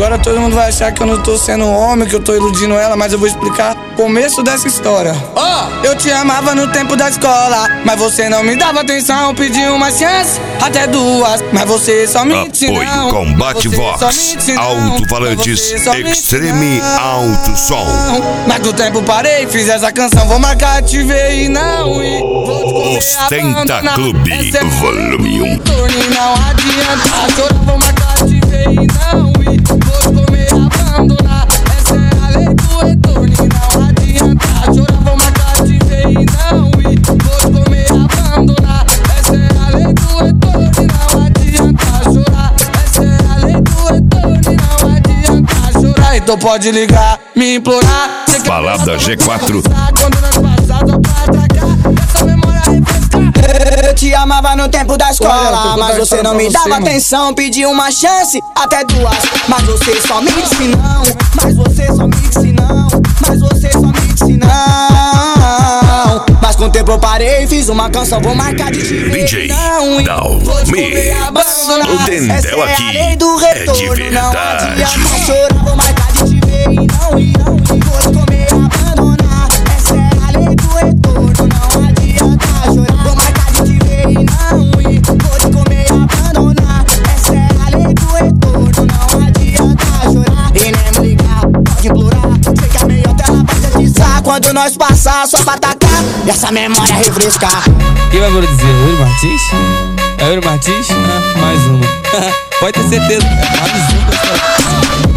Agora todo mundo vai achar que eu não tô sendo homem, que eu tô iludindo ela, mas eu vou explicar o começo dessa história. Eu te amava no tempo da escola, mas você não me dava atenção. Pedi uma chance, até duas, mas você só me ensinou. Apoio Combate Vox, alto-falantes, Extreme Alto Som. Mas do tempo parei, fiz essa canção, vou marcar, te ver e não ir. Ostenta Clube, volume 1. Não adianta chorar, vou marcar, te ver e não ir. Vou comer, abandonar, essa é a lei do retorno. Não adianta chorar, vou marcar, te ver e não ir. Vou comer, abandonar, essa é a lei do retorno. Não adianta chorar, essa é a lei do retorno. Não adianta chorar, então pode ligar, me implorar. Balada G4. Quando nós passamos pra cá, essa memória refrescar. Eu te amava no tempo da escola, mas você não me dava atenção. Pedi uma chance, até duas, mas você só me disse não. Mas você só me disse não. Mas você só me disse não. Mas com o tempo eu parei, fiz uma canção, vou marcar de te ver. DJ não, Dal Mix. O Dendel aqui é de verdade. Não adianta chorar, vou marcar de te ver e não, e não. Vou comer, abandonar, essa é a lei do retorno. Não adianta chorar, vou marcar de te ver e não ir. Vou te comer, abandonar, essa é a lei do retorno. Não adianta chorar e nem me ligar, pode implorar. Sei que a melhor tela vai te atiçar quando nós passar só pra atacar e essa memória refrescar. Quem vai agora dizer? Euro Martins? É Euro Martins? Ah, mais uma. Pode ter certeza. Mais uma.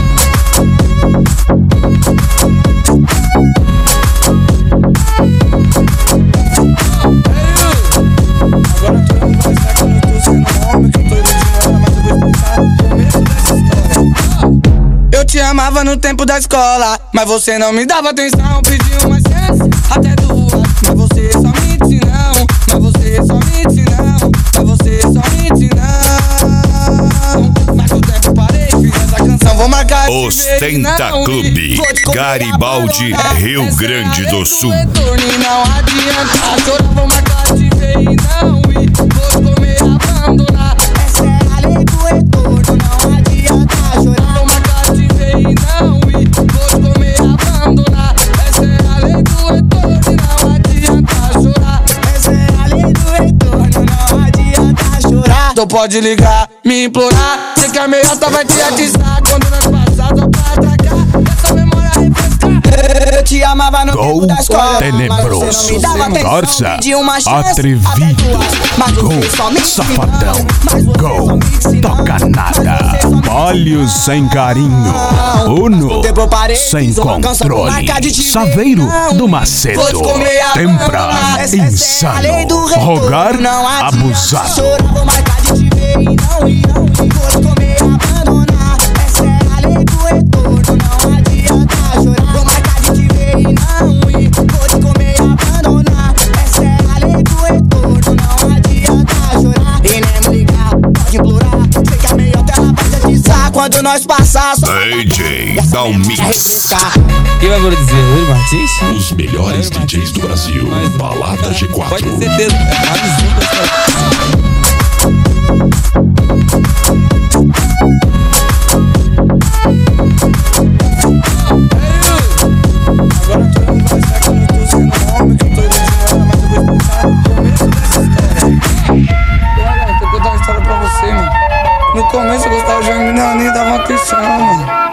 Eu te amava no tempo da escola, mas você não me dava atenção. Pedi uma chance, até duas, mas você só me disse não. Mas você só me disse não. Mas você só me disse não. Mas o tempo parei, fiz essa canção, vou marcar. Ostenta Clube, Garibaldi, Rio Grande do Sul. Não adianta chorar, vou marcar, te ver e não ir. Vou comer, abandonar, Essa é a lei do retorno. Não adianta chorar, vou marcar, te ver e não ir. Vou comer, abandonar, essa é a lei do retorno. Não adianta chorar, essa é a lei do retorno. Não adianta chorar. então pode ligar, me implorar. Sei que a meiota vai te atiçar quando nós passar só pra atacar. Essa memória refrescar. Eu te amava no tempo da escola, tenebroso, mas você não me dava atenção. Corsa, Pedi uma chance, atrevido, até duas, mas Gol, você só me disse não. safadão, Mas você Gol, só me disse não. toca nada, olhos sem carinho, Uno, Tempo eu parei, sem fiz uma canção, vou controle, marcar de te ver, Saveiro não. do Macedo, Vou te comer, Tempra, abandonar, essa é a insano, lei do retorno. Rogar, Não adianta abusado. chorar, vou marcar de te ver e não, e não. Vou te comer, abandonar, essa é a lei do retorno. Não adianta chorar, vou marcar de te ver e não, e vou te comer, abandonar, essa é a lei do retorno. Não adianta chorar e nem me ligar, pode implorar. Sei que a melhor tela vai te atiçar quando nós passar só DJ Dal Mix. refrescar. Quem vai agora dizer? Euro Martins? Os melhores DJs do Brasil, Balada G4. Pode ter certeza. Mais uma. Agora todo mundo vai achar que eu não tô sendo homem, que eu tô iludindo ela, mas eu vou explicar o começo dessa história. Olha, eu vou contar uma história pra você, mano. No começo eu gostava de uma menina, ela nem dava atenção, mano.